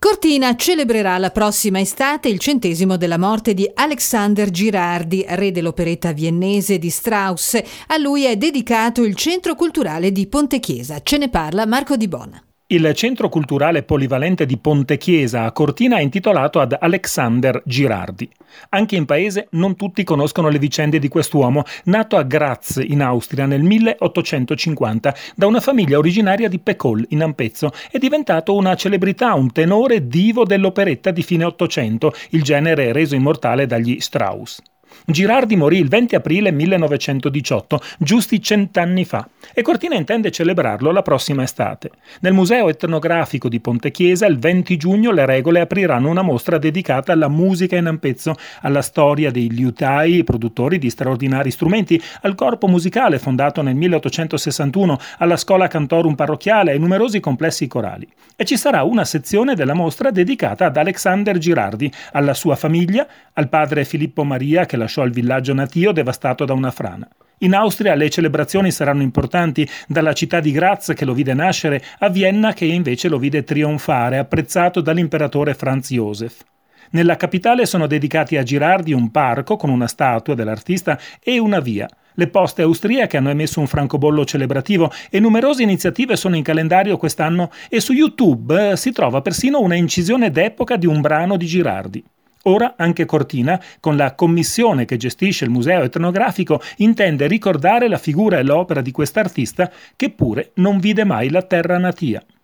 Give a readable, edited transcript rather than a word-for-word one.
Cortina celebrerà la prossima estate il 100° della morte di Alexander Girardi, re dell'operetta viennese di Strauss. A lui è dedicato il Centro Culturale di Pontechiesa. Ce ne parla Marco Di Bona. Il Centro Culturale Polivalente di Pontechiesa a Cortina è intitolato ad Alexander Girardi. Anche in paese non tutti conoscono le vicende di quest'uomo, nato a Graz in Austria nel 1850 da una famiglia originaria di Pecol in Ampezzo. È diventato una celebrità, un tenore divo dell'operetta di fine Ottocento, il genere reso immortale dagli Strauss. Girardi morì il 20 aprile 1918, giusti 100 anni fa, e Cortina intende celebrarlo la prossima estate. Nel Museo Etnografico di Pontechiesa il 20 giugno le regole apriranno una mostra dedicata alla musica in Ampezzo, alla storia dei liutai, produttori di straordinari strumenti, al corpo musicale fondato nel 1861, alla scuola cantorum parrocchiale e ai numerosi complessi corali. E ci sarà una sezione della mostra dedicata ad Alexander Girardi, alla sua famiglia, al padre Filippo Maria che lasciò il villaggio natio devastato da una frana. In Austria le celebrazioni saranno importanti, dalla città di Graz che lo vide nascere a Vienna che invece lo vide trionfare, apprezzato dall'imperatore Franz Josef. Nella capitale sono dedicati a Girardi un parco con una statua dell'artista e una via. Le poste austriache hanno emesso un francobollo celebrativo e numerose iniziative sono in calendario quest'anno e su YouTube si trova persino una incisione d'epoca di un brano di Girardi. Ora anche Cortina, con la commissione che gestisce il Museo Etnografico, intende ricordare la figura e l'opera di quest'artista che pure non vide mai la terra natia.